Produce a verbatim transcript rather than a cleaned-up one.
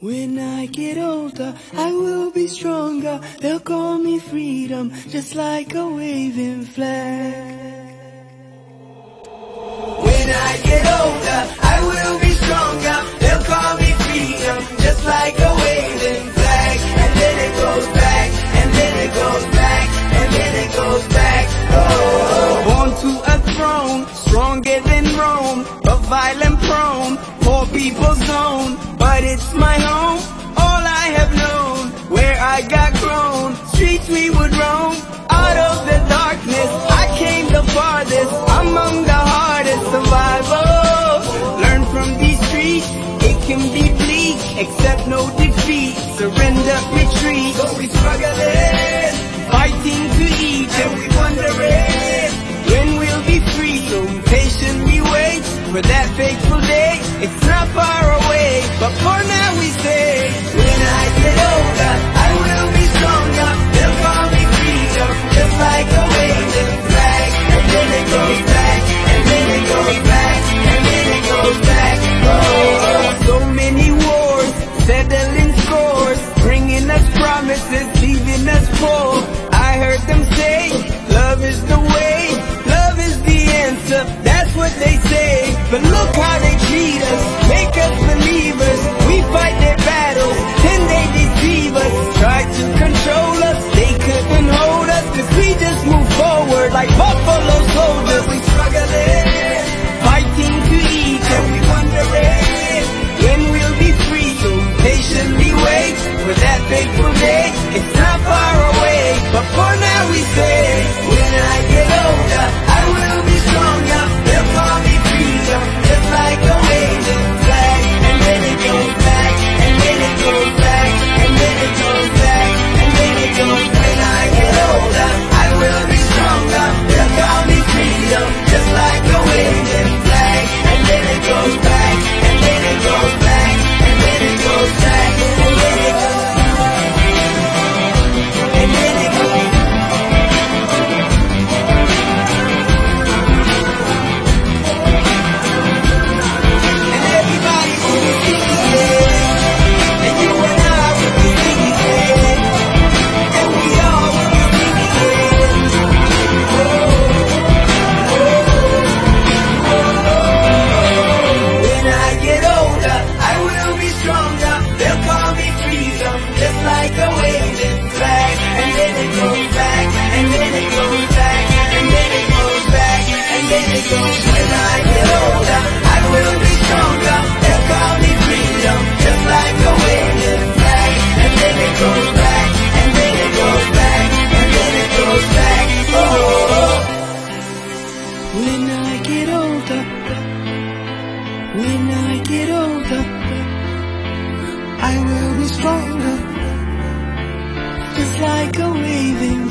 When I get older, I will be stronger. They'll call me freedom, just like a waving flag. When I get older, I will be stronger. They'll call me freedom, just like a waving flag. And then it goes back, and then it goes back, and then it goes back. Oh, born to a throne, stronger than Rome, but violent prone, poor people's zone. But it's my home, all I have known. Where I got grown, streets we would roam. Out of the darkness, I came the farthest. Among the hardest survivors. Learn from these streets, it can be bleak. Accept no defeat, surrender, retreat. So we struggling, fighting to eat, and we wondering when we'll be free. So we patiently wait for that fateful day. It's not far away, but for now we say, when I get older, I will be stronger. They'll call me freedom, just like a waving flag. And then it goes back, and then it goes back, and then it goes back. Oh, so many wars, settling scores, bringing us promises, leaving us poor. I heard them say, love is the way, love is the answer, that's what they say. But look how they treat us, make us believers. We fight their battles, then they deceive us. Try to control us, they couldn't hold us, cause we just move forward like buffalo soldiers. We struggling, fighting to eat, and we wondering when we'll be free. So patiently wait for that fateful day. It's not far away, but for now we say, when I get older, I will be stronger. They'll call me freedom, just like a waving flag. And then it goes back, and then it goes back, and then it goes back, and then it goes. When I get older, I will be stronger. They'll call me freedom, just like a waving flag. And then it goes back, and then it goes back, and then it goes back, and then it goes back, and then it goes. When I get older, I will be stronger, just like a waving